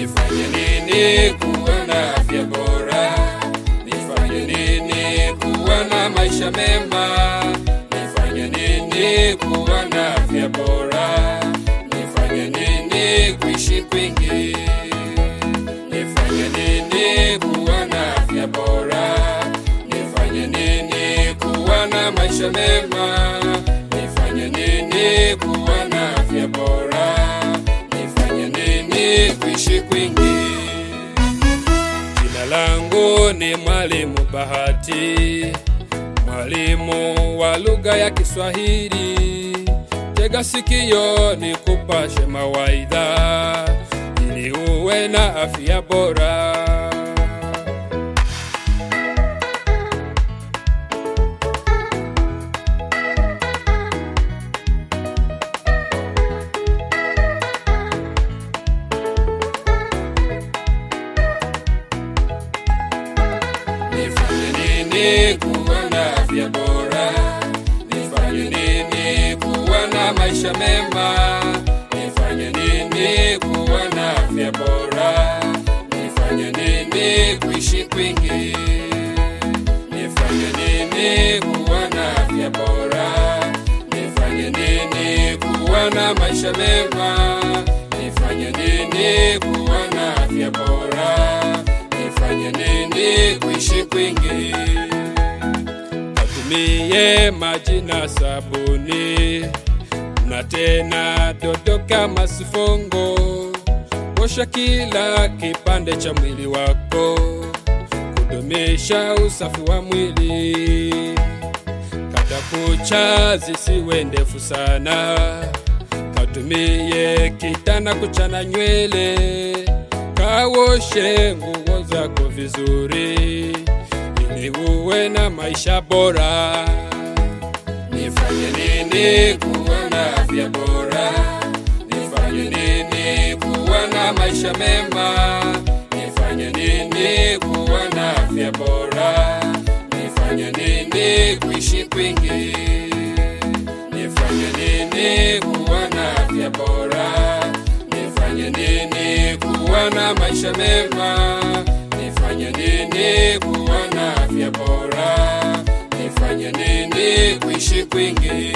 Nifanye nini kuwa na afya bora? Nifanye nini kuwa na maisha mema? Nifanye nini kuwa na afya bora? Nifanye nini kuishi kwingi? Nifanye nini kuwa na afya bora? Nifanye nini kuwa na maisha mema? Nifanye nini kuwa na afya bora? Nifanye nini kuishi kwingi? Jina langu ni Mwalimu Bahati, mwalimu wa lugha ya Kiswahili. Tega sikio nikupashe mawaidha ili uwe na afya bora. Nifanye nini kuwa na afya bora? Nifanye nini kuwa na maisha mema? Nifanye nini kuwa na afya bora? Nifanye nini kuishi kwingi? Nifanye nini kuwa na afya bora? Nifanye nini kuwa na maisha mema? Nifanye nini kuwa na afya bora? Nifanye nini kuishi kwingi? Natumie maji na sabuni, na tena dodo kama sifongo. Osha kila kipande cha mwili wako, kudumisha usafi wa mwili. Kata kucha zisiwe ndefu sana. Katumie kitana kuchana nywele. Kaoshe nguo zako vizuri ili uwe na maisha bora. Nifanye nini kuwa na afya bora? Nifanye nini kuwa na maisha mema? Nifanye nini kuwa na afya bora? Nifanye nini kuishi kwingi? Nifanye nini kuwa na afya bora? Nifanye nini kuwa na maisha mema? Nifanye nini kuwa na afya bora? Nifanye nini kuishi kwingi?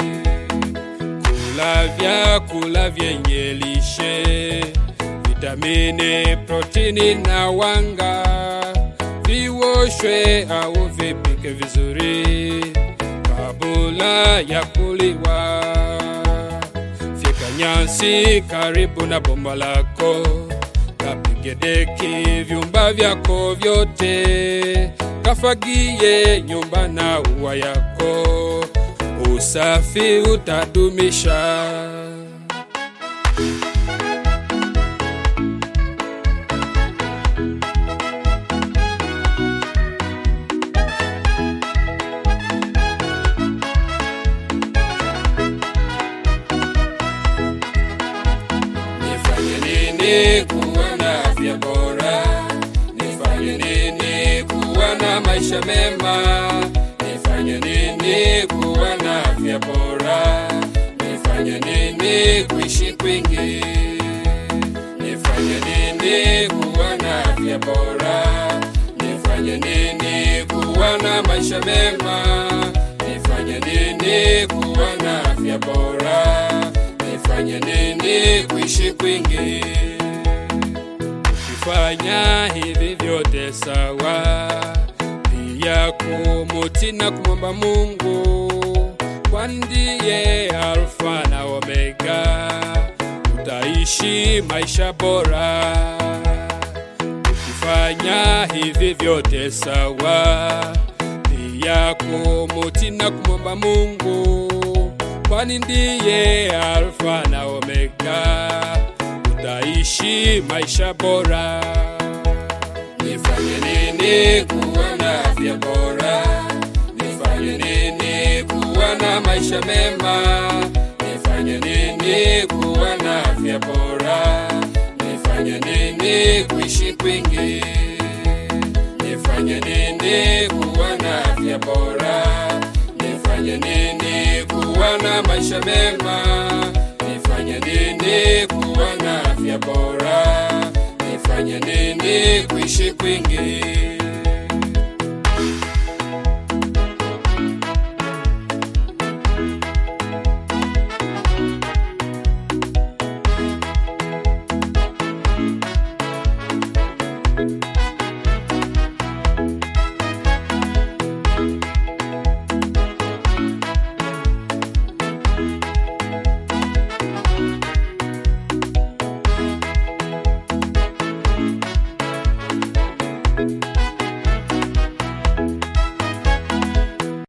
Kula vyakula vyenye lishe, vitamini, protini na wanga. Viwoshwe au vipike vizuri kabla ya kuliwa. Fika nyasi karibu na bomba lako. Kapige deki vyumba vyako vyote. Kafagie nyumba na ua yako. Usafi utadumisha. Nifanye nini kuwa na afya bora? Nifanye nini kuwa na maisha mema? Nifanye nini kuwa na afya bora? Nifanye nini kuishi kwingi? Nifanye nini kuwa na afya bora? Nifanye nini kuwa na maisha mema? Nifanye nini kuwa na afya bora? Nifanye nini kuishi kwingi? Ukifanya hivi vyote sawa, pia kumutii na kumwomba Mungu, kwani ndiye Alfa na Omega, utaishi maisha bora. Ukifanya hivi vyote sawa, pia kumutii na kumwomba Mungu, kwani ndiye Alfa na Omega, utaishi maisha bora. Nifanye nini kuwa na afya bora? Nifanye nini kuwa na maisha mema? Nifanye nini kuwa na afya bora? Nifanye nini kuishi kwingi? Nifanye nini kuwa na afya bora? Nifanye nini kuwa na maisha mema? Nifanye nini kuwa na afya bora? nifanye nini kuishi kwingi?